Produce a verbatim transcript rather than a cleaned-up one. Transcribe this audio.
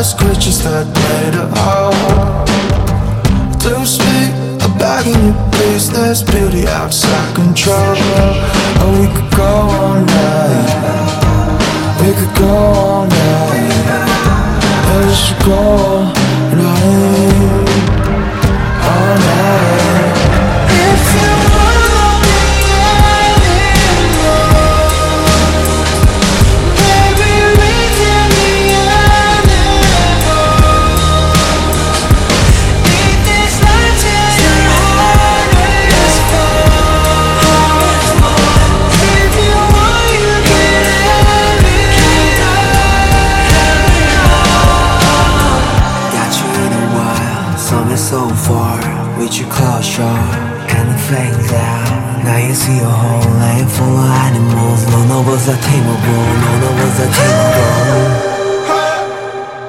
heartless creatures that made it out. To speak, I'm begging you please, there's beauty outside control. And we could go all night, we could go all night, and we should go all night, all night. If you want me anymore, baby, we can be animals. Leave this life till your heart is full. If you want, you can have it. Got you in a while, summer so far. Reach your closure, kinda fades out. Now you see a whole lane full of animals. None of us are tameable, none of us are tameable.